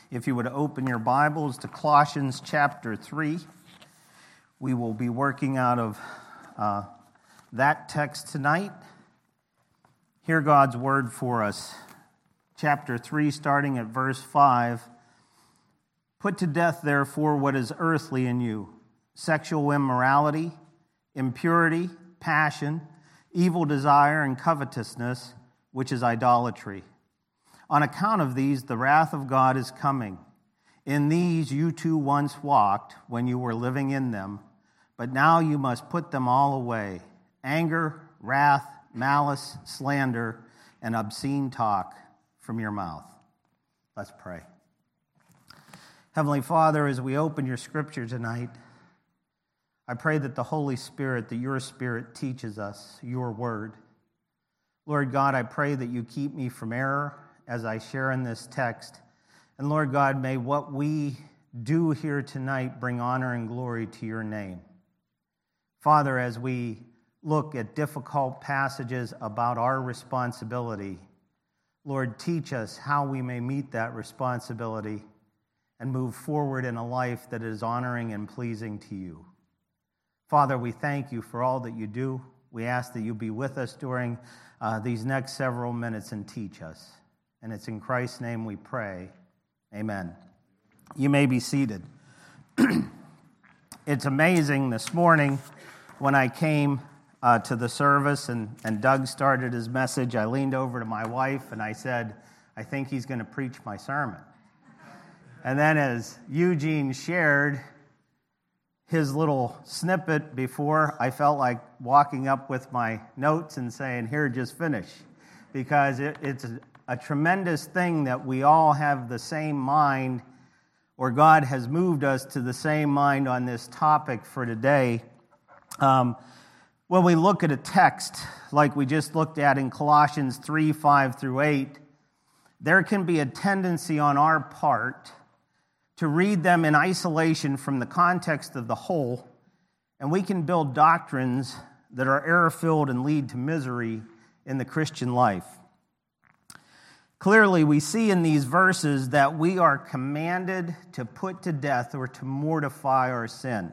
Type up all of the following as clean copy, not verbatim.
If you would open your Bibles to Colossians chapter 3, we will be working out of that text tonight. Hear God's word for us. Chapter 3, starting at verse 5. Put to death, therefore, what is earthly in you: sexual immorality, impurity, passion, evil desire, and covetousness, which is idolatry. On account of these, the wrath of God is coming. In these you too once walked when you were living in them, but now you must put them all away: anger, wrath, malice, slander, and obscene talk from your mouth. Let's pray. Heavenly Father, as we open your scripture tonight, I pray that the Holy Spirit, that your Spirit teaches us your word. Lord God, I pray that you keep me from error as I share in this text. And Lord God, may what we do here tonight bring honor and glory to your name. Father, as we look at difficult passages about our responsibility, Lord, teach us how we may meet that responsibility and move forward in a life that is honoring and pleasing to you. Father, we thank you for all that you do. We ask that you be with us during these next several minutes and teach us. And it's in Christ's name we pray. Amen. You may be seated. It's amazing this morning when I came to the service and Doug started his message, I leaned over to my wife and I said, I think he's going to preach my sermon. And then as Eugene shared his little snippet before, I felt like walking up with my notes and saying, here, just finish. Because it's a tremendous thing that we all have the same mind, or God has moved us to the same mind on this topic for today. When we look at a text like we just looked at in Colossians 3, 5 through 8, there can be a tendency on our part to read them in isolation from the context of the whole, and we can build doctrines that are error-filled and lead to misery in the Christian life. Clearly, we see in these verses that we are commanded to put to death or to mortify our sin.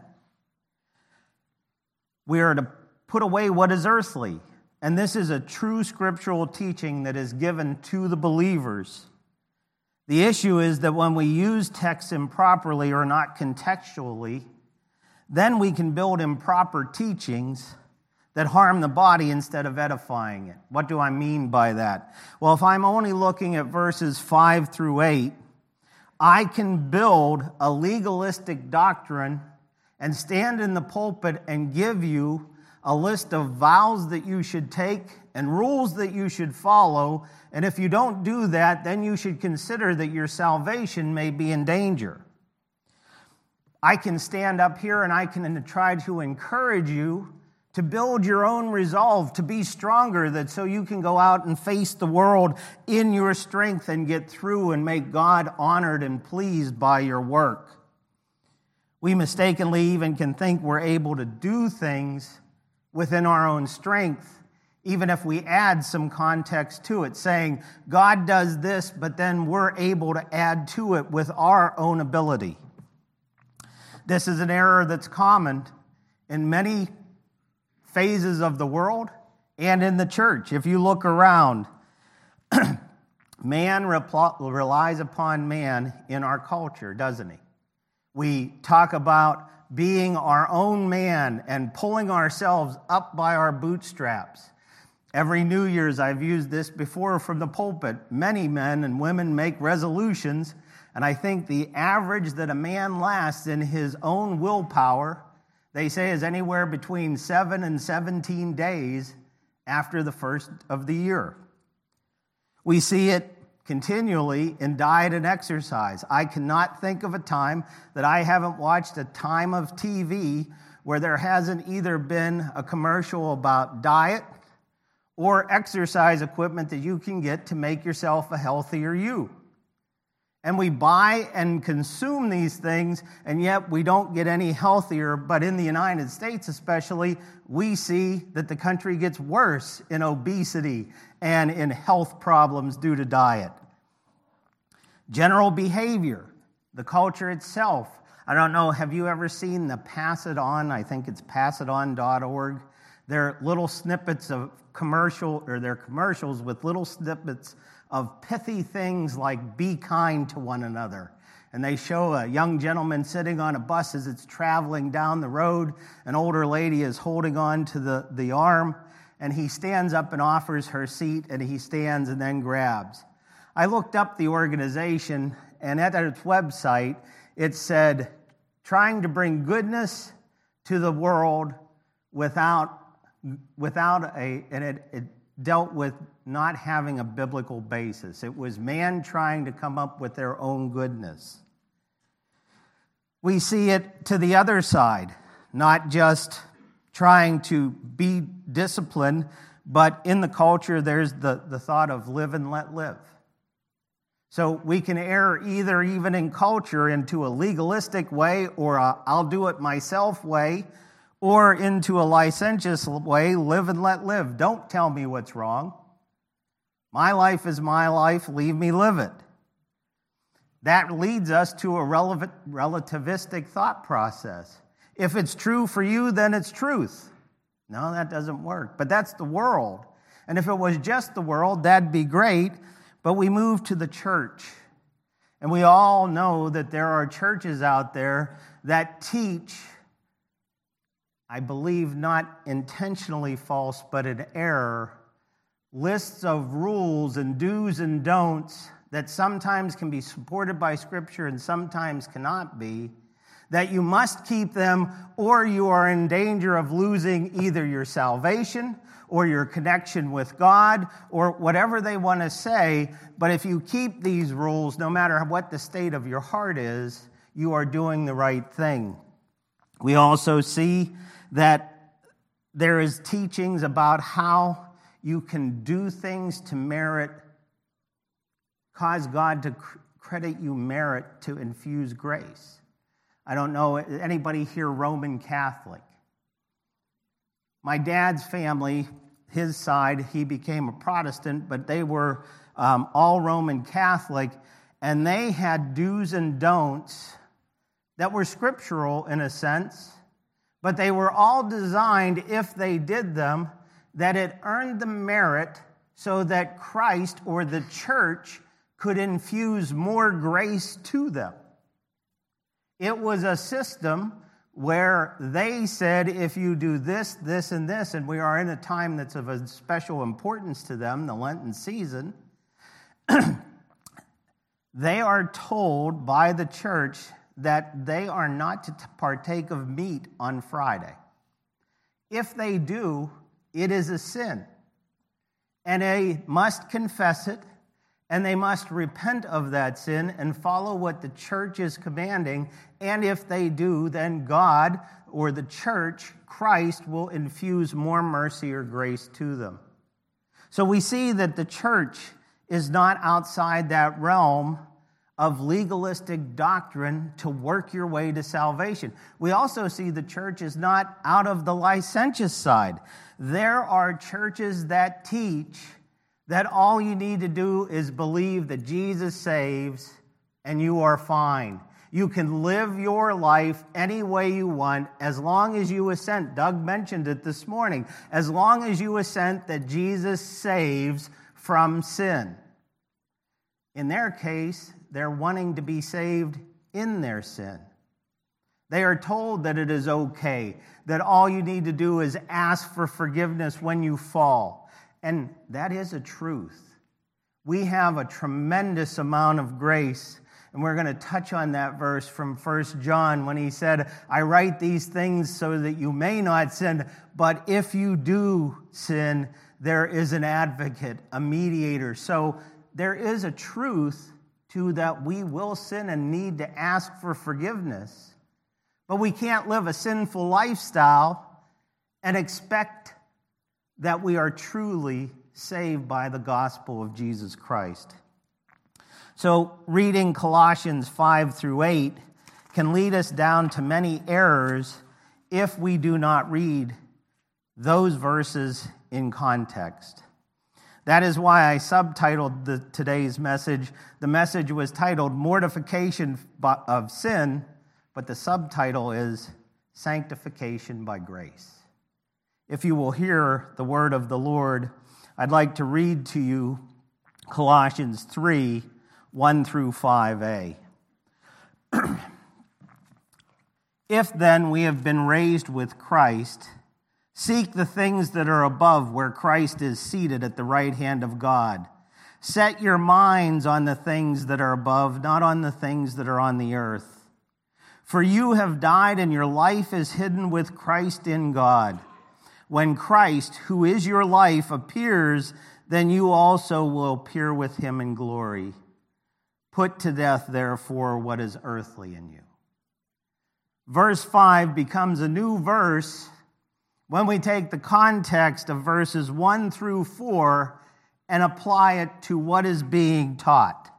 We are to put away what is earthly, and this is a true scriptural teaching that is given to the believers. The issue is that when we use texts improperly or not contextually, then we can build improper teachings that harm the body instead of edifying it. What do I mean by that? Well, if I'm only looking at verses 5 through 8, I can build a legalistic doctrine and stand in the pulpit and give you a list of vows that you should take and rules that you should follow, and if you don't do that, then you should consider that your salvation may be in danger. I can stand up here and I can try to encourage you to build your own resolve, to be stronger, that so you can go out and face the world in your strength and get through and make God honored and pleased by your work. We mistakenly even can think we're able to do things within our own strength, even if we add some context to it, saying, God does this, but then we're able to add to it with our own ability. This is an error that's common in many phases of the world and in the church. If you look around, man relies upon man in our culture, doesn't he? We talk about being our own man and pulling ourselves up by our bootstraps. Every New Year's, I've used this before from the pulpit. Many men and women make resolutions, and I think the average that a man lasts in his own willpower, they say, is anywhere between 7 and 17 days after the first of the year. We see it continually in diet and exercise. I cannot think of a time that I haven't watched a time of TV where there hasn't either been a commercial about diet or exercise equipment that you can get to make yourself a healthier you. And we buy and consume these things, and yet we don't get any healthier. But in the United States especially, we see that the country gets worse in obesity and in health problems due to diet. General behavior, the culture itself. I don't know, have you ever seen the Pass It On? I think it's passiton.org. They're little snippets of they're commercials with little snippets of pithy things like be kind to one another. And they show a young gentleman sitting on a bus as it's traveling down the road. An older lady is holding on to the arm, and he stands up and offers her seat, and he stands and then grabs. I looked up the organization, and at its website, it said, trying to bring goodness to the world without it dealt with not having a biblical basis. It was man trying to come up with their own goodness. We see it to the other side, not just trying to be disciplined, but in the culture there's the thought of live and let live. So we can err either even in culture into a legalistic way or a I'll do it myself way, or into a licentious way, live and let live. Don't tell me what's wrong. My life is my life, leave me live it. That leads us to a relativistic thought process. If it's true for you, then it's truth. No, that doesn't work. But that's the world. And if it was just the world, that'd be great. But we move to the church. And we all know that there are churches out there that teach, I believe not intentionally false, but an error, lists of rules and do's and don'ts that sometimes can be supported by Scripture and sometimes cannot be, that you must keep them or you are in danger of losing either your salvation or your connection with God or whatever they want to say. But if you keep these rules, no matter what the state of your heart is, you are doing the right thing. We also see that there is teachings about how you can do things to merit, cause God to credit you merit to infuse grace. I don't know, anybody here Roman Catholic? My dad's family, his side, he became a Protestant, but they were all Roman Catholic, and they had do's and don'ts that were scriptural in a sense, but they were all designed, if they did them, that it earned them merit so that Christ or the church could infuse more grace to them. It was a system where they said, if you do this, this, and this, and we are in a time that's of a special importance to them, the Lenten season, they are told by the church that they are not to partake of meat on Friday. If they do, it is a sin. And they must confess it, and they must repent of that sin and follow what the church is commanding. And if they do, then God or the church, Christ, will infuse more mercy or grace to them. So we see that the church is not outside that realm of legalistic doctrine to work your way to salvation. We also see the church is not out of the licentious side. There are churches that teach that all you need to do is believe that Jesus saves and you are fine. You can live your life any way you want as long as you assent. Doug mentioned it this morning. As long as you assent that Jesus saves from sin. In their case, they're wanting to be saved in their sin. They are told that it is okay, that all you need to do is ask for forgiveness when you fall. And that is a truth. We have a tremendous amount of grace, and we're going to touch on that verse from 1 John when he said, I write these things so that you may not sin, but if you do sin, there is an advocate, a mediator. So there is a truth to that we will sin and need to ask for forgiveness. But we can't live a sinful lifestyle and expect that we are truly saved by the gospel of Jesus Christ. So reading Colossians 5 through 8 can lead us down to many errors if we do not read those verses in context. That is why I subtitled today's message. The message was titled Mortification of Sin, but the subtitle is Sanctification by Grace. If you will hear the word of the Lord, I'd like to read to you Colossians 3, 1 through 5a. If then we have been raised with Christ, seek the things that are above, where Christ is seated at the right hand of God. Set your minds on the things that are above, not on the things that are on the earth. For you have died, and your life is hidden with Christ in God. When Christ, who is your life, appears, then you also will appear with him in glory. Put to death, therefore, what is earthly in you. Verse 5 becomes a new verse when we take the context of verses 1 through 4 and apply it to what is being taught.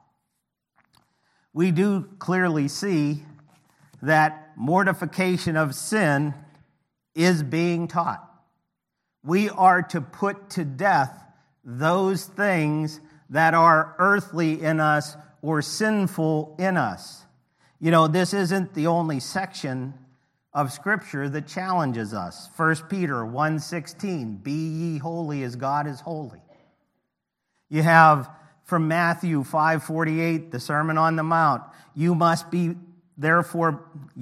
We do clearly see that mortification of sin is being taught. We are to put to death those things that are earthly in us or sinful in us. You know, this isn't the only section of Scripture that challenges us. 1 Peter 1:16, be ye holy as God is holy. You have from Matthew 5:48, the Sermon on the Mount, you must therefore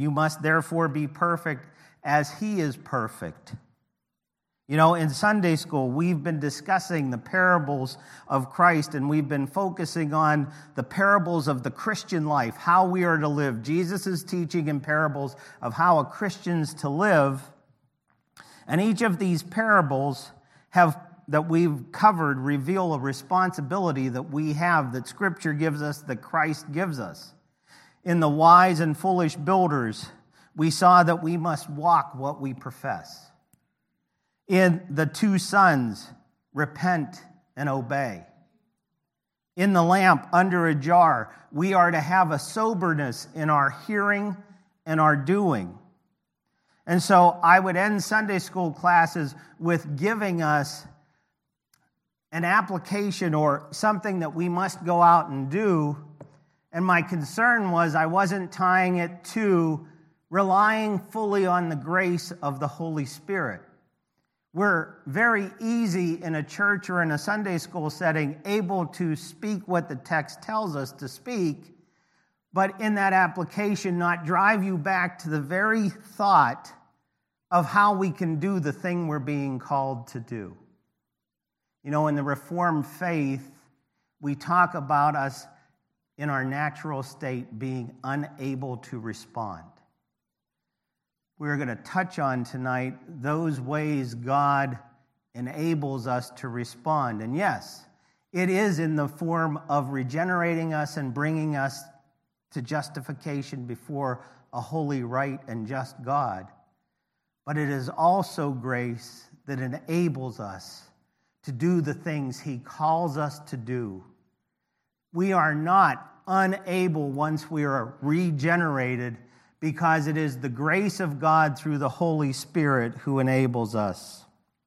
be perfect as he is perfect. You know, in Sunday school, we've been discussing the parables of Christ, and we've been focusing on the parables of the Christian life, how we are to live. Jesus is teaching in parables of how a Christian's to live. And each of these parables that we've covered reveal a responsibility that we have, that Scripture gives us, that Christ gives us. In the wise and foolish builders, we saw that we must walk what we profess. In the two sons, repent and obey. In the lamp under a jar, we are to have a soberness in our hearing and our doing. And so I would end Sunday school classes with giving us an application or something that we must go out and do. And my concern was I wasn't tying it to relying fully on the grace of the Holy Spirit. We're very easy in a church or in a Sunday school setting able to speak what the text tells us to speak, but in that application not drive you back to the very thought of how we can do the thing we're being called to do. You know, in the Reformed faith, we talk about us in our natural state being unable to respond. We're going to touch on tonight those ways God enables us to respond. And yes, it is in the form of regenerating us and bringing us to justification before a holy, right, and just God. But it is also grace that enables us to do the things he calls us to do. We are not unable once we are regenerated, because it is the grace of God through the Holy Spirit who enables us.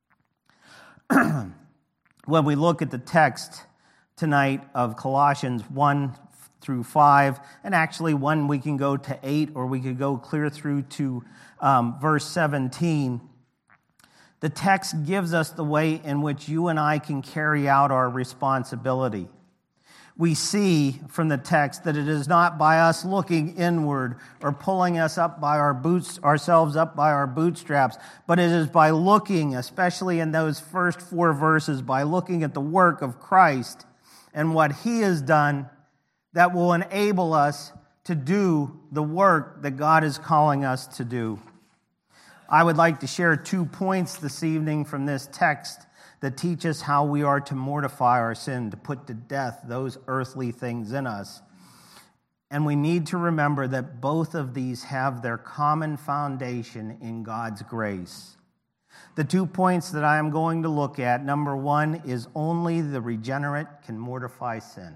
When we look at the text tonight of Colossians 1 through 5, and actually we can go to 8, or we could go clear through to verse 17, the text gives us the way in which you and I can carry out our responsibility. We see from the text that it is not by us looking inward or pulling us up by ourselves up by our bootstraps, but it is by looking, especially in those first 4 verses, by looking at the work of Christ and what he has done, that will enable us to do the work that God is calling us to do. I would like to share 2 points this evening from this text that teach us how we are to mortify our sin, to put to death those earthly things in us. And we need to remember that both of these have their common foundation in God's grace. The 2 points that I am going to look at, number 1 is only the regenerate can mortify sin.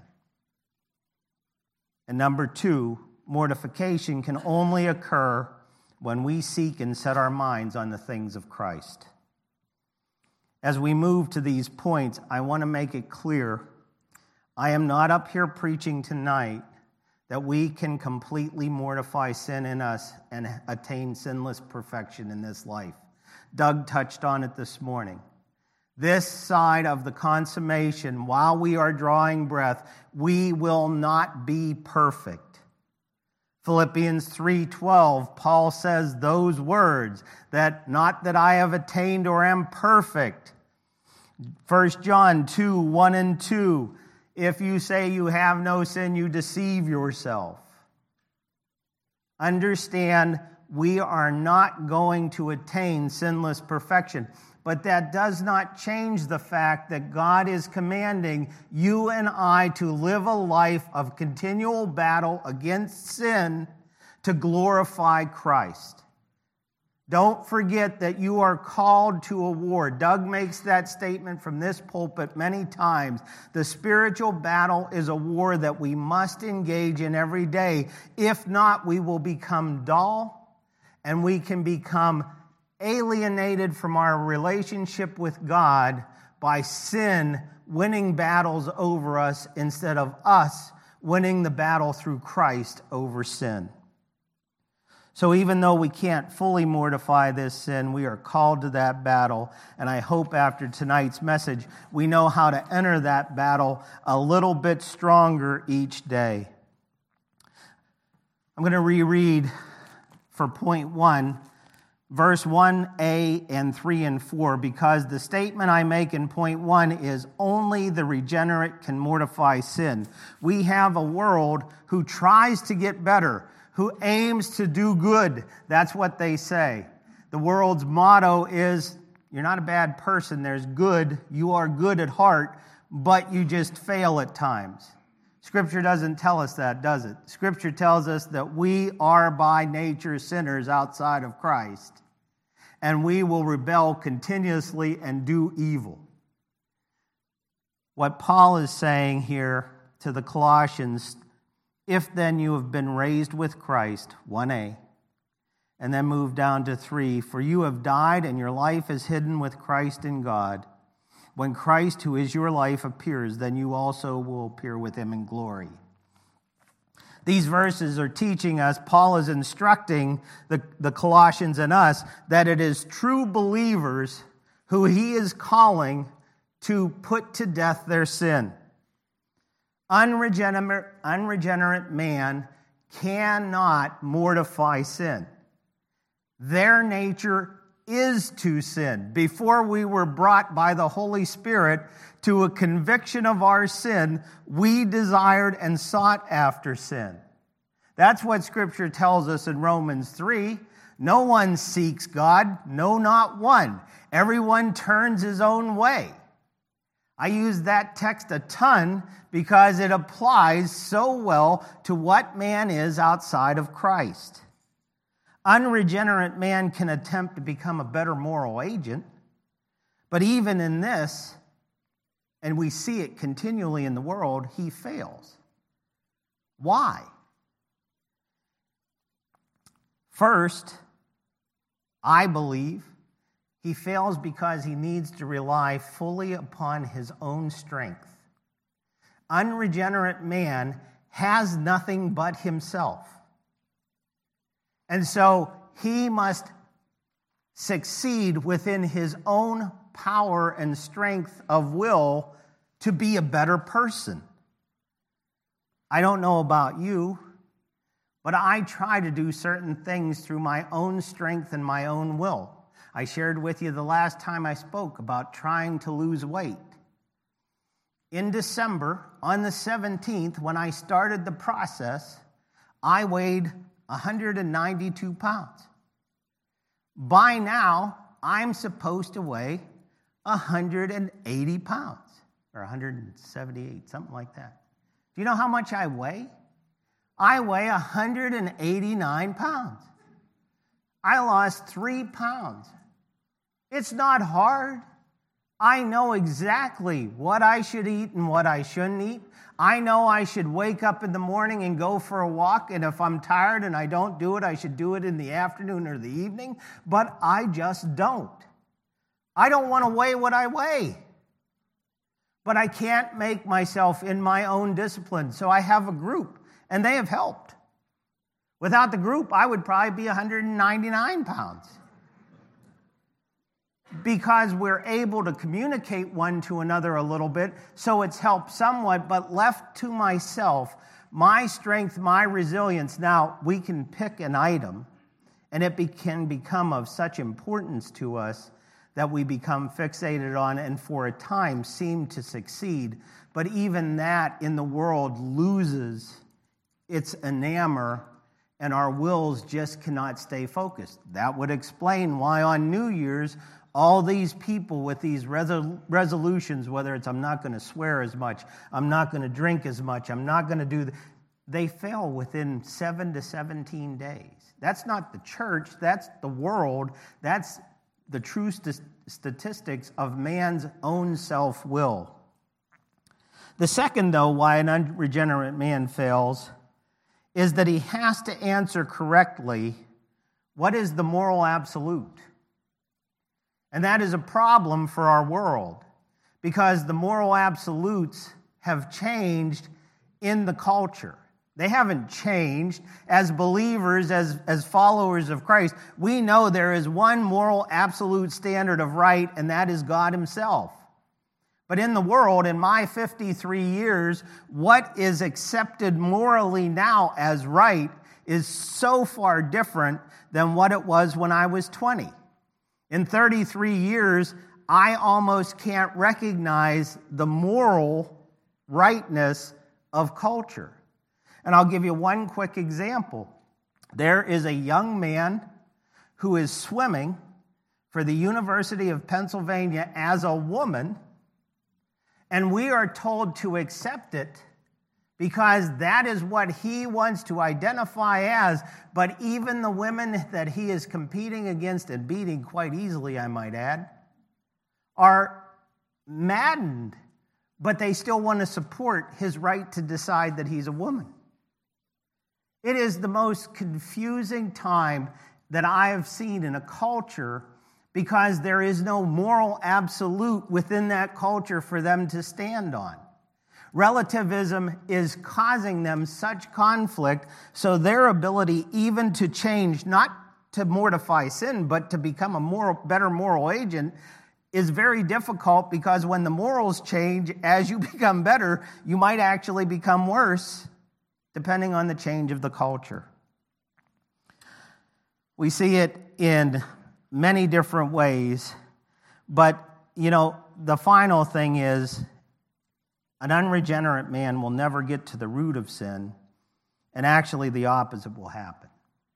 And number 2, mortification can only occur when we seek and set our minds on the things of Christ. As we move to these points, I want to make it clear, I am not up here preaching tonight that we can completely mortify sin in us and attain sinless perfection in this life. Doug touched on it this morning. This side of the consummation, while we are drawing breath, we will not be perfect. Philippians 3:12, Paul says those words, that not that I have attained or am perfect. 1 John 2:1 and 2, if you say you have no sin, you deceive yourself. Understand, we are not going to attain sinless perfection. But that does not change the fact that God is commanding you and I to live a life of continual battle against sin to glorify Christ. Don't forget that you are called to a war. Doug makes that statement from this pulpit many times. The spiritual battle is a war that we must engage in every day. If not, we will become dull and we can become alienated from our relationship with God by sin winning battles over us instead of us winning the battle through Christ over sin. So even though we can't fully mortify this sin, we are called to that battle. And I hope after tonight's message, we know how to enter that battle a little bit stronger each day. I'm going to reread for point 1, verse 1a and 3 and 4, because the statement I make in point 1 is only the regenerate can mortify sin. We have a world who tries to get better, who aims to do good. That's what they say. The world's motto is, you're not a bad person, there's good, you are good at heart, but you just fail at times. Scripture doesn't tell us that, does it? Scripture tells us that we are by nature sinners outside of Christ, and we will rebel continuously and do evil. What Paul is saying here to the Colossians, if then you have been raised with Christ, 1a, and then move down to 3, for you have died and your life is hidden with Christ in God. When Christ, who is your life, appears, then you also will appear with him in glory. These verses are teaching us, Paul is instructing the Colossians and us, that it is true believers who he is calling to put to death their sin. Unregenerate man cannot mortify sin. Their nature is to sin. Before we were brought by the Holy Spirit to a conviction of our sin, we desired and sought after sin. That's what Scripture tells us in Romans 3. No one seeks God, no, not one. Everyone turns his own way. I use that text a ton because it applies so well to what man is outside of Christ. Unregenerate man can attempt to become a better moral agent, but even in this, and we see it continually in the world, he fails. Why? First, I believe he fails because he needs to rely fully upon his own strength. Unregenerate man has nothing but himself. And so he must succeed within his own power and strength of will to be a better person. I don't know about you, but I try to do certain things through my own strength and my own will. I shared with you the last time I spoke about trying to lose weight. In December, on the 17th, when I started the process, I weighed 192 pounds. By now, I'm supposed to weigh 180 pounds, or 178, something like that. Do you know how much I weigh? I weigh 189 pounds. I lost 3 pounds. It's not hard. I know exactly what I should eat and what I shouldn't eat. I know I should wake up in the morning and go for a walk, and if I'm tired and I don't do it, I should do it in the afternoon or the evening, but I just don't. I don't want to weigh what I weigh. But I can't make myself in my own discipline. So I have a group, and they have helped. Without the group, I would probably be 199 pounds. Because we're able to communicate one to another a little bit, so it's helped somewhat, but left to myself, my strength, my resilience, now we can pick an item, and it can become of such importance to us that we become fixated on and for a time seem to succeed. But even that in the world loses its enamor, and our wills just cannot stay focused. That would explain why on New Year's, all these people with these resolutions, whether it's I'm not going to swear as much, I'm not going to drink as much, I'm not going to do, they fail within 7 to 17 days. That's not the church, that's the world, that's the true statistics of man's own self-will. The second, though, why an unregenerate man fails is that he has to answer correctly what is the moral absolute. And that is a problem for our world because the moral absolutes have changed in the culture. They haven't changed. As believers, as followers of Christ, we know there is one moral absolute standard of right, and that is God himself. But in the world, in my 53 years, what is accepted morally now as right is so far different than what it was when I was 20. In 33 years, I almost can't recognize the moral rightness of culture. And I'll give you one quick example. There is a young man who is swimming for the University of Pennsylvania as a woman, and we are told to accept it because that is what he wants to identify as. But even the women that he is competing against and beating quite easily, I might add, are maddened, but they still want to support his right to decide that he's a woman. It is the most confusing time that I have seen in a culture because there is no moral absolute within that culture for them to stand on. Relativism is causing them such conflict, so their ability even to change, not to mortify sin, but to become a better moral agent, is very difficult because when the morals change, as you become better, you might actually become worse, depending on the change of the culture. We see it in many different ways, but, the final thing is an unregenerate man will never get to the root of sin, and actually the opposite will happen.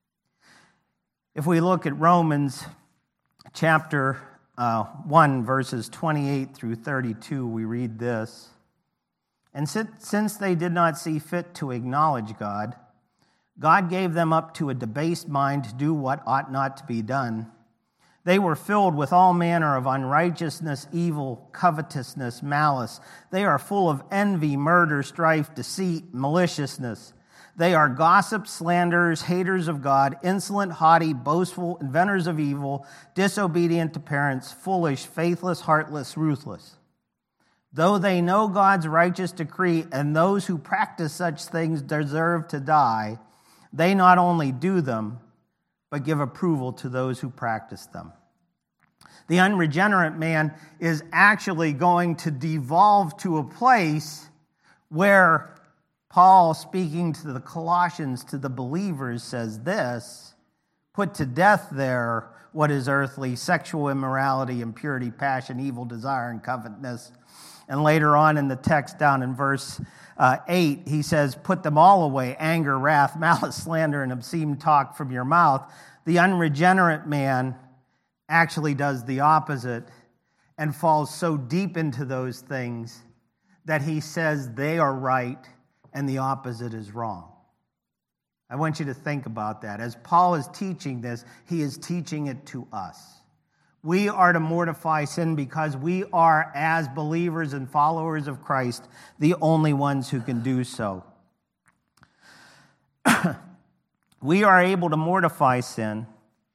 If we look at Romans chapter 1, verses 28 through 32, we read this. And since they did not see fit to acknowledge God, God gave them up to a debased mind to do what ought not to be done. They were filled with all manner of unrighteousness, evil, covetousness, malice. They are full of envy, murder, strife, deceit, maliciousness. They are gossips, slanderers, haters of God, insolent, haughty, boastful, inventors of evil, disobedient to parents, foolish, faithless, heartless, ruthless. Though they know God's righteous decree and those who practice such things deserve to die, they not only do them, but give approval to those who practice them. The unregenerate man is actually going to devolve to a place where Paul, speaking to the Colossians, to the believers, says this: put to death there what is earthly, sexual immorality, impurity, passion, evil desire, and covetousness. And later on in the text, down in verse 8, he says, put them all away, anger, wrath, malice, slander, and obscene talk from your mouth. The unregenerate man actually does the opposite and falls so deep into those things that he says they are right and the opposite is wrong. I want you to think about that. As Paul is teaching this, he is teaching it to us. We are to mortify sin because we are, as believers and followers of Christ, the only ones who can do so. We are able to mortify sin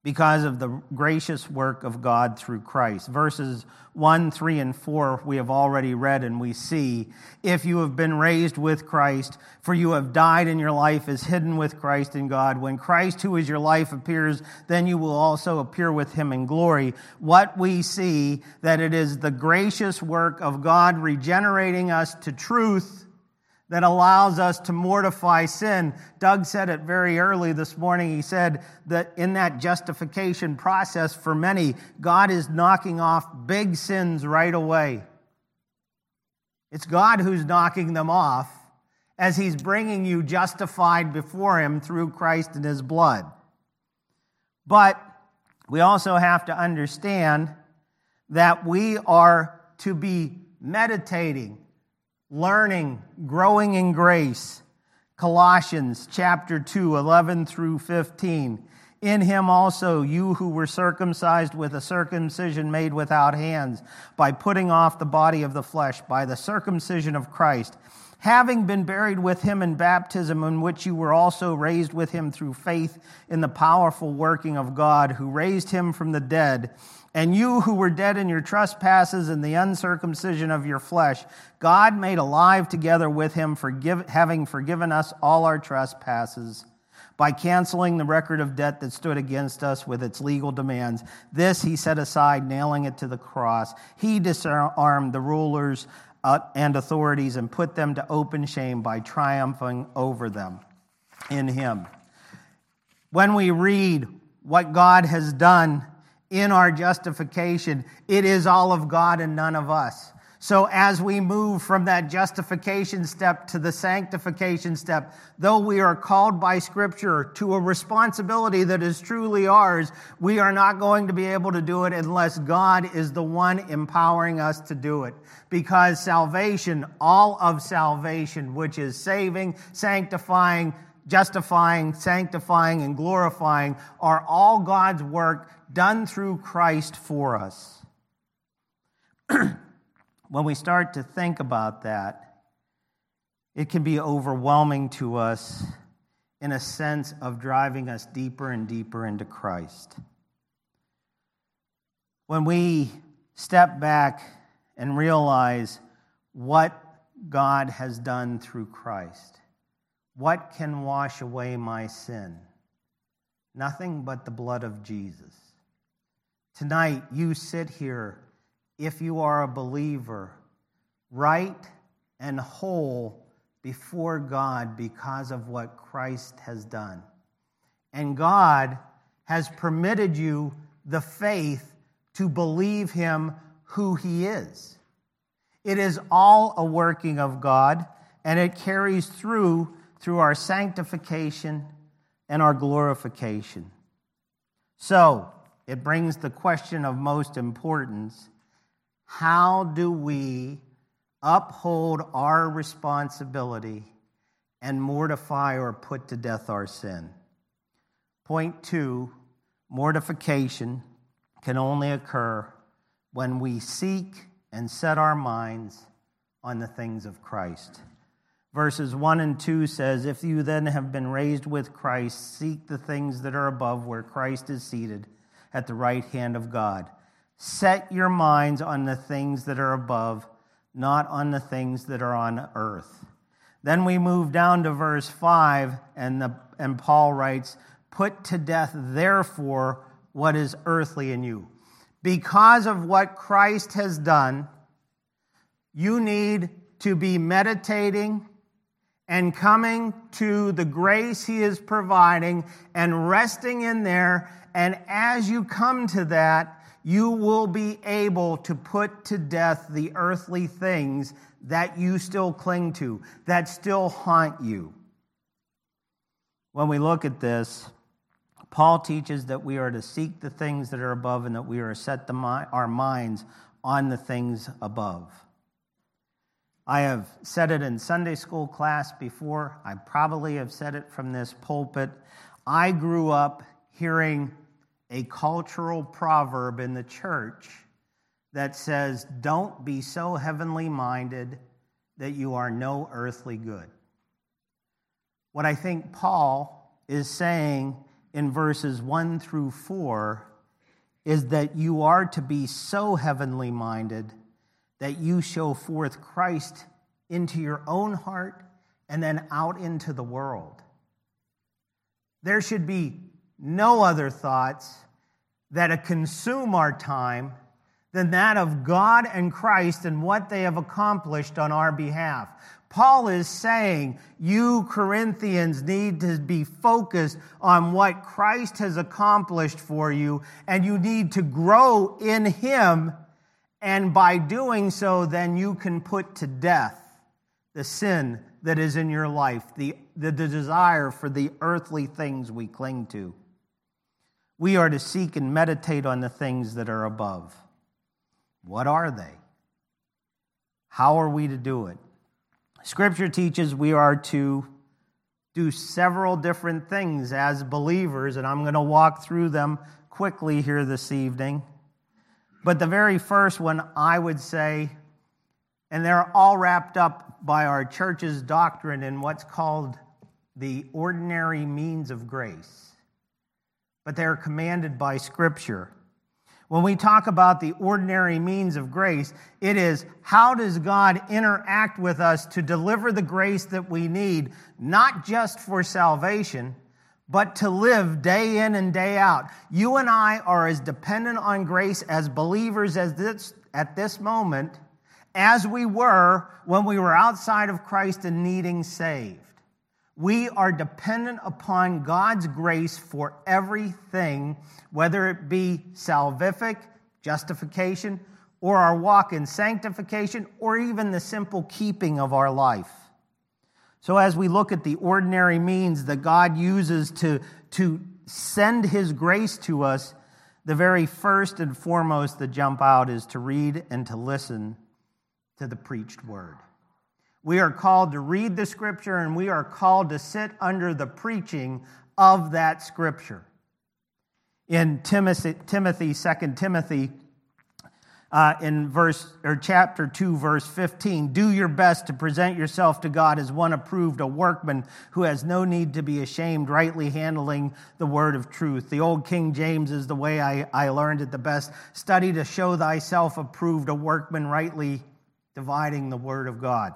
because of the gracious work of God through Christ. Verses 1, 3, and 4 we have already read, and we see, if you have been raised with Christ, for you have died and your life is hidden with Christ in God. When Christ, who is your life, appears, then you will also appear with him in glory. What we see, that it is the gracious work of God regenerating us to truth that allows us to mortify sin. Doug said it very early this morning. He said that in that justification process for many, God is knocking off big sins right away. It's God who's knocking them off as he's bringing you justified before him through Christ and his blood. But we also have to understand that we are to be meditating, learning, growing in grace. Colossians chapter 2, 11 through 15. In him also you who were circumcised with a circumcision made without hands, by putting off the body of the flesh, by the circumcision of Christ, having been buried with him in baptism, in which you were also raised with him through faith in the powerful working of God, who raised him from the dead. And you who were dead in your trespasses and the uncircumcision of your flesh, God made alive together with him, having forgiven us all our trespasses, by canceling the record of debt that stood against us with its legal demands. This he set aside, nailing it to the cross. He disarmed the rulers and authorities and put them to open shame by triumphing over them in him. When we read what God has done in our justification, it is all of God and none of us. So as we move from that justification step to the sanctification step, though we are called by Scripture to a responsibility that is truly ours, we are not going to be able to do it unless God is the one empowering us to do it. Because salvation, all of salvation, which is saving, sanctifying, justifying, sanctifying, and glorifying, are all God's work done through Christ for us. When we start to think about that, it can be overwhelming to us in a sense of driving us deeper and deeper into Christ. When we step back and realize what God has done through Christ, what can wash away my sin? Nothing but the blood of Jesus. Tonight, you sit here, if you are a believer, right and whole before God because of what Christ has done. And God has permitted you the faith to believe him who he is. It is all a working of God, and it carries through our sanctification and our glorification. So, it brings the question of most importance: how do we uphold our responsibility and mortify or put to death our sin? Point 2, mortification can only occur when we seek and set our minds on the things of Christ. Verses 1 and 2 says, if you then have been raised with Christ, seek the things that are above, where Christ is seated at the right hand of God. Set your minds on the things that are above, not on the things that are on earth. Then we move down to verse 5, and Paul writes, put to death, therefore, what is earthly in you. Because of what Christ has done, you need to be meditating and coming to the grace he is providing and resting in there. And as you come to that, you will be able to put to death the earthly things that you still cling to, that still haunt you. When we look at this, Paul teaches that we are to seek the things that are above and that we are to set our minds on the things above. I have said it in Sunday school class before. I probably have said it from this pulpit. I grew up hearing a cultural proverb in the church that says, don't be so heavenly minded that you are no earthly good. What I think Paul is saying in verses 1 through 4 is that you are to be so heavenly minded that you show forth Christ into your own heart and then out into the world. There should be no other thoughts that consume our time than that of God and Christ and what they have accomplished on our behalf. Paul is saying you Corinthians need to be focused on what Christ has accomplished for you, and you need to grow in Him, and by doing so, then you can put to death the sin that is in your life, the desire for the earthly things we cling to. We are to seek and meditate on the things that are above. What are they? How are we to do it? Scripture teaches we are to do several different things as believers, and I'm going to walk through them quickly here this evening. But the very first one, I would say, and they're all wrapped up by our church's doctrine in what's called the ordinary means of grace. But they're commanded by Scripture. When we talk about the ordinary means of grace, it is how does God interact with us to deliver the grace that we need, not just for salvation, but to live day in and day out. You and I are as dependent on grace as believers at this moment as we were when we were outside of Christ and needing saved. We are dependent upon God's grace for everything, whether it be salvific, justification, or our walk in sanctification, or even the simple keeping of our life. So as we look at the ordinary means that God uses to send His grace to us, the very first and foremost that jump out is to read and to listen to the preached word. We are called to read the Scripture, and we are called to sit under the preaching of that Scripture. In Timothy, 2 Timothy, in chapter 2, verse 15, do your best to present yourself to God as one approved, a workman who has no need to be ashamed, rightly handling the word of truth. The old King James is the way I learned it the best. Study to show thyself approved, a workman rightly dividing the word of God.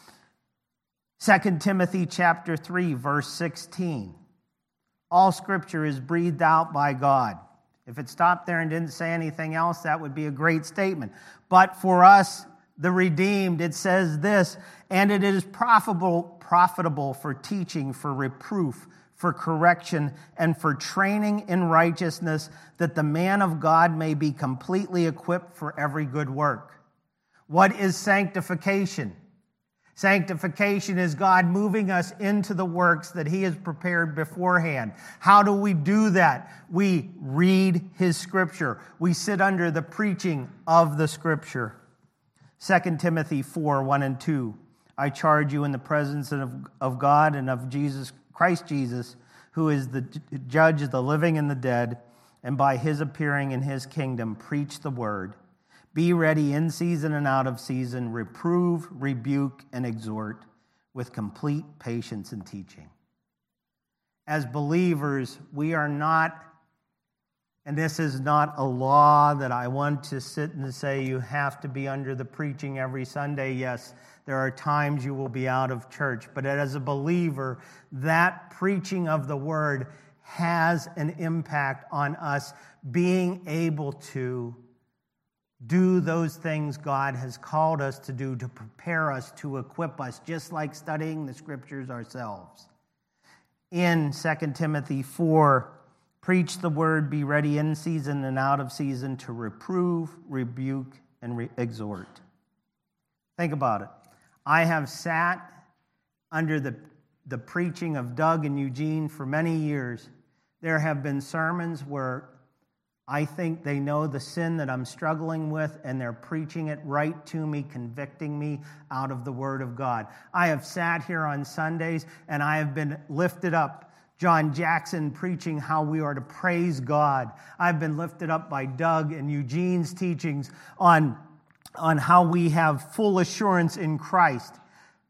2 Timothy chapter 3, verse 16. All Scripture is breathed out by God. If it stopped there and didn't say anything else, that would be a great statement. But for us, the redeemed, it says this, and it is profitable for teaching, for reproof, for correction, and for training in righteousness, that the man of God may be completely equipped for every good work. What is sanctification? Sanctification is God moving us into the works that He has prepared beforehand. How do we do that? We read His Scripture. We sit under the preaching of the Scripture. 2 Timothy 4, 1 and 2. I charge you in the presence of God and of Christ Jesus, who is the judge of the living and the dead, and by His appearing in His kingdom, preach the word. Be ready in season and out of season, reprove, rebuke, and exhort with complete patience and teaching. As believers, we are not, and this is not a law that I want to sit and say you have to be under the preaching every Sunday. Yes, there are times you will be out of church, but as a believer, that preaching of the word has an impact on us being able to do those things God has called us to do, to prepare us, to equip us, just like studying the Scriptures ourselves. In 2 Timothy 4, preach the word, be ready in season and out of season to reprove, rebuke, and exhort. Think about it. I have sat under the preaching of Doug and Eugene for many years. There have been sermons where I think they know the sin that I'm struggling with, and they're preaching it right to me, convicting me out of the Word of God. I have sat here on Sundays, and I have been lifted up. John Jackson preaching how we are to praise God. I've been lifted up by Doug and Eugene's teachings on how we have full assurance in Christ.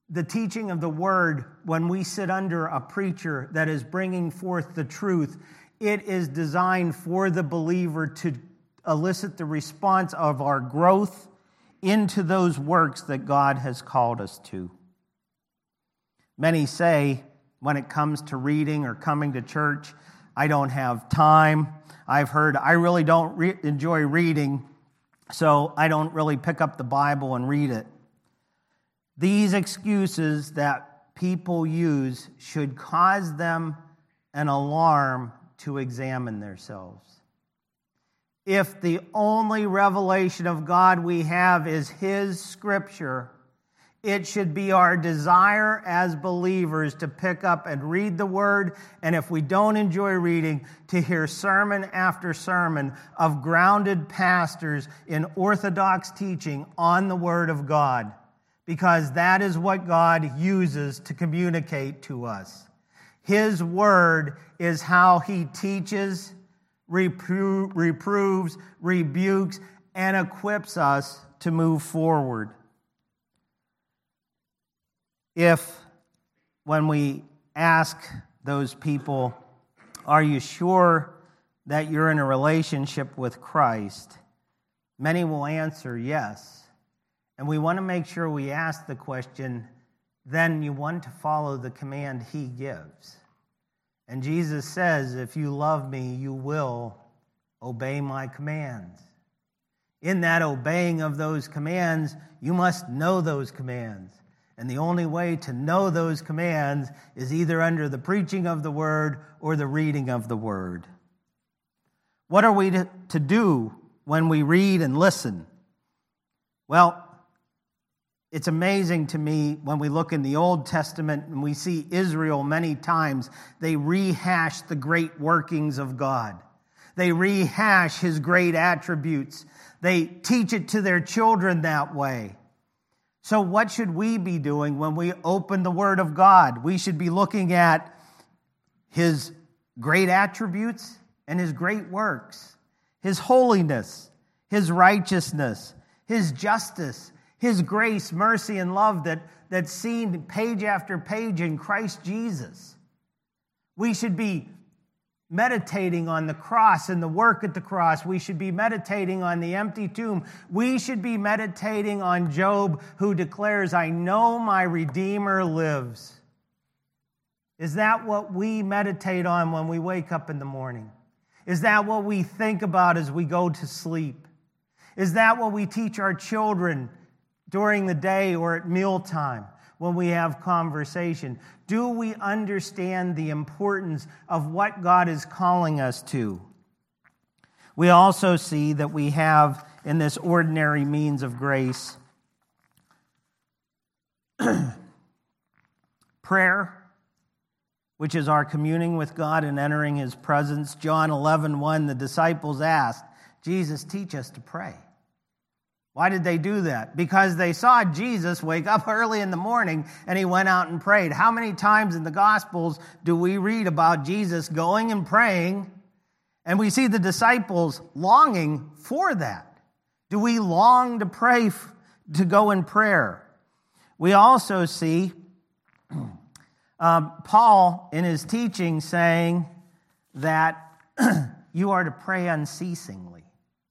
the teaching of the Word, when we sit under a preacher that is bringing forth the truth, it is designed for the believer to elicit the response of our growth into those works that God has called us to. Many say, when it comes to reading or coming to church, I don't have time. I've heard, I really don't enjoy reading, so I don't really pick up the Bible and read it. These excuses that people use should cause them an alarm to examine themselves. If the only revelation of God we have is His Scripture, it should be our desire as believers to pick up and read the Word, and if we don't enjoy reading, to hear sermon after sermon of grounded pastors in orthodox teaching on the Word of God, because that is what God uses to communicate to us. His Word is how He teaches, reproves, rebukes, and equips us to move forward. If, when we ask those people, are you sure that you're in a relationship with Christ? Many will answer yes. And we want to make sure we ask the question, then you want to follow the command He gives. And Jesus says, if you love me, you will obey my commands. In that obeying of those commands, you must know those commands. And the only way to know those commands is either under the preaching of the Word or the reading of the Word. What are we to do when we read and listen? Well, it's amazing to me when we look in the Old Testament and we see Israel many times, they rehash the great workings of God. They rehash His great attributes. They teach it to their children that way. So what should we be doing when we open the Word of God? We should be looking at His great attributes and His great works, His holiness, His righteousness, His justice, His grace, mercy, and love that's seen page after page in Christ Jesus. We should be meditating on the cross and the work at the cross. We should be meditating on the empty tomb. We should be meditating on Job, who declares, I know my Redeemer lives. Is that what we meditate on when we wake up in the morning? Is that what we think about as we go to sleep? Is that what we teach our children during the day or at mealtime when we have conversation? Do we understand the importance of what God is calling us to? We also see that we have in this ordinary means of grace prayer, which is our communing with God and entering His presence. John 11:1, the disciples asked, Jesus, teach us to pray. Why did they do that? Because they saw Jesus wake up early in the morning and He went out and prayed. How many times in the Gospels do we read about Jesus going and praying, and we see the disciples longing for that? Do we long to pray, to go in prayer? We also see Paul in his teaching saying that you are to pray unceasingly.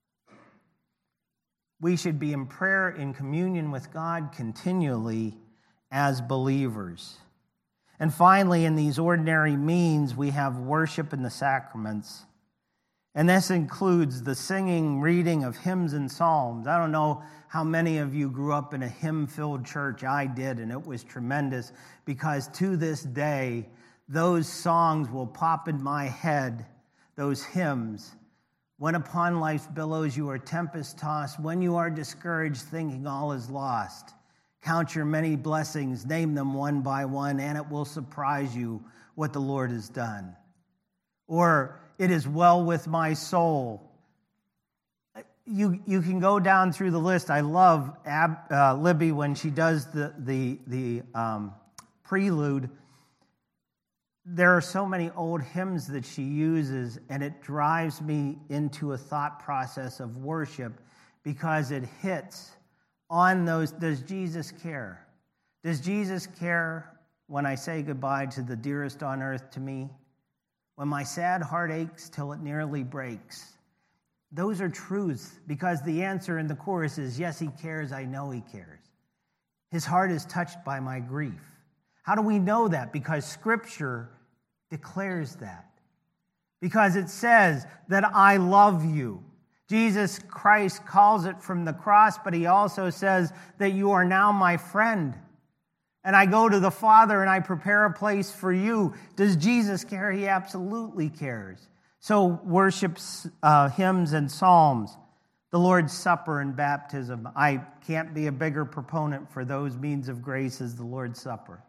We should be in prayer, in communion with God continually as believers. And finally, in these ordinary means, we have worship in the sacraments. And this includes the singing, reading of hymns and psalms. I don't know how many of you grew up in a hymn-filled church. I did, and it was tremendous, because to this day, those songs will pop in my head, those hymns. When upon life's billows you are tempest-tossed, when you are discouraged, thinking all is lost, count your many blessings, name them one by one, and it will surprise you what the Lord has done. Or, it is well with my soul. You can go down through the list. I love Libby when she does the prelude. There are so many old hymns that she uses, and it drives me into a thought process of worship because it hits on those. Does Jesus care? Does Jesus care when I say goodbye to the dearest on earth to me? When my sad heart aches till it nearly breaks? Those are truths, because the answer in the chorus is, yes, he cares, I know he cares. His heart is touched by my grief. How do we know that? Because Scripture declares that. Because it says that I love you. Jesus Christ calls it from the cross, but he also says that you are now my friend. And I go to the Father and I prepare a place for you. Does Jesus care? He absolutely cares. So worship hymns and psalms, the Lord's Supper and baptism. I can't be a bigger proponent for those means of grace as the Lord's Supper.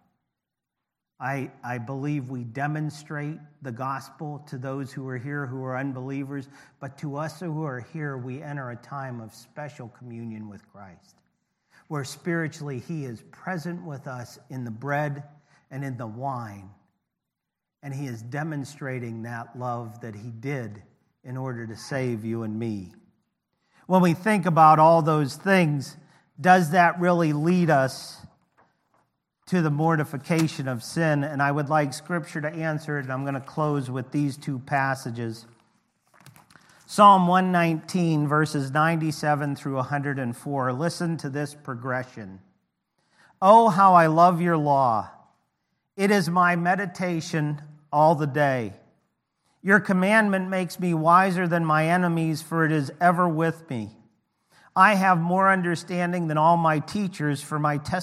I believe we demonstrate the gospel to those who are here who are unbelievers, but to us who are here, we enter a time of special communion with Christ, where spiritually he is present with us in the bread and in the wine, and he is demonstrating that love that he did in order to save you and me. When we think about all those things, does that really lead us to the mortification of sin? And I would like Scripture to answer it, and I'm going to close with these two passages. Psalm 119, verses 97 through 104. Listen to this progression. Oh, how I love your law. It is my meditation all the day. Your commandment makes me wiser than my enemies, for it is ever with me. I have more understanding than all my teachers, for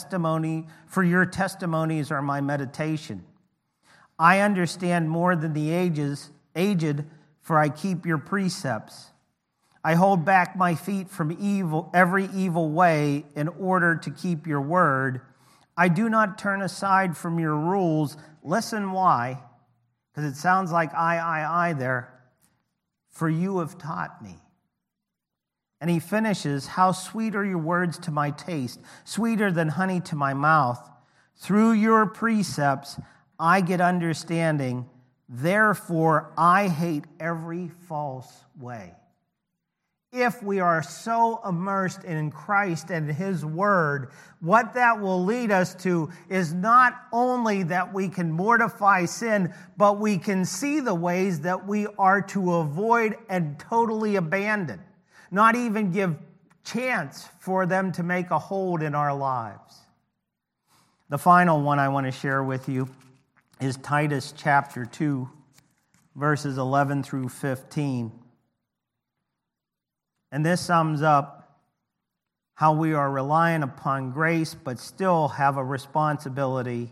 your testimonies are my meditation. I understand more than the aged, for I keep your precepts. I hold back my feet from every evil way in order to keep your word. I do not turn aside from your rules. Listen why, because it sounds like I there. For you have taught me. And he finishes, how sweet are your words to my taste, sweeter than honey to my mouth. Through your precepts I get understanding. Therefore I hate every false way. If we are so immersed in Christ and his word, what that will lead us to is not only that we can mortify sin, but we can see the ways that we are to avoid and totally abandon. Not even give chance for them to make a hold in our lives. The final one I want to share with you is Titus chapter 2, verses 11 through 15. And this sums up how we are relying upon grace, but still have a responsibility.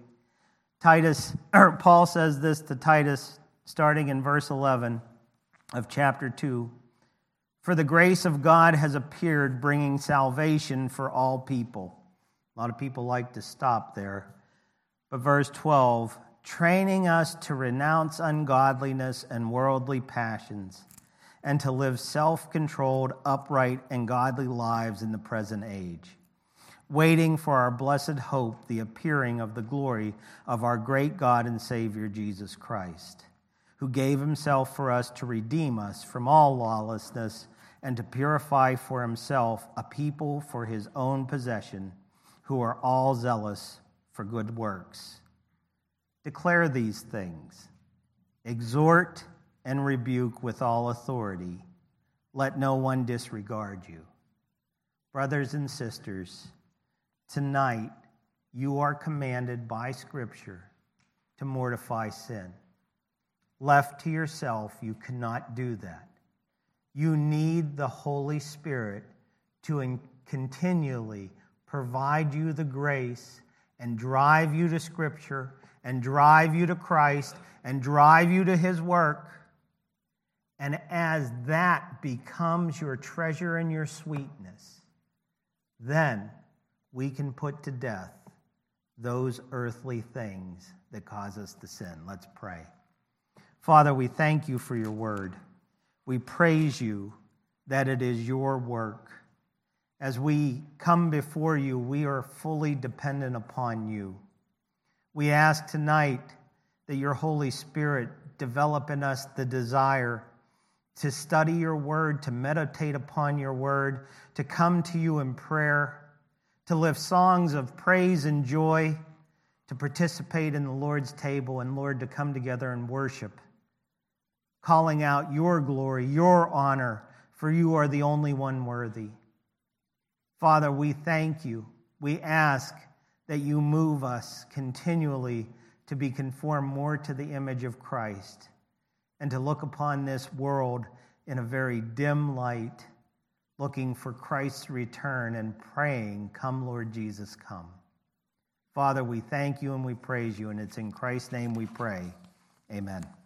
Paul says this to Titus, starting in verse 11 of chapter 2. For the grace of God has appeared, bringing salvation for all people. A lot of people like to stop there. But verse 12, training us to renounce ungodliness and worldly passions, and to live self-controlled, upright, and godly lives in the present age, waiting for our blessed hope, the appearing of the glory of our great God and Savior, Jesus Christ, who gave himself for us to redeem us from all lawlessness and to purify for himself a people for his own possession, who are all zealous for good works. Declare these things. Exhort and rebuke with all authority. Let no one disregard you. Brothers and sisters, tonight you are commanded by Scripture to mortify sin. Left to yourself, you cannot do that. You need the Holy Spirit to continually provide you the grace and drive you to Scripture and drive you to Christ and drive you to his work. And as that becomes your treasure and your sweetness, then we can put to death those earthly things that cause us to sin. Let's pray. Father, we thank you for your word. We praise you that it is your work. As we come before you, we are fully dependent upon you. We ask tonight that your Holy Spirit develop in us the desire to study your word, to meditate upon your word, to come to you in prayer, to lift songs of praise and joy, to participate in the Lord's table, and Lord, to come together and worship, calling out your glory, your honor, for you are the only one worthy. Father, we thank you. We ask that you move us continually to be conformed more to the image of Christ and to look upon this world in a very dim light, looking for Christ's return and praying, "Come, Lord Jesus, come." Father, we thank you and we praise you, and it's in Christ's name we pray. Amen.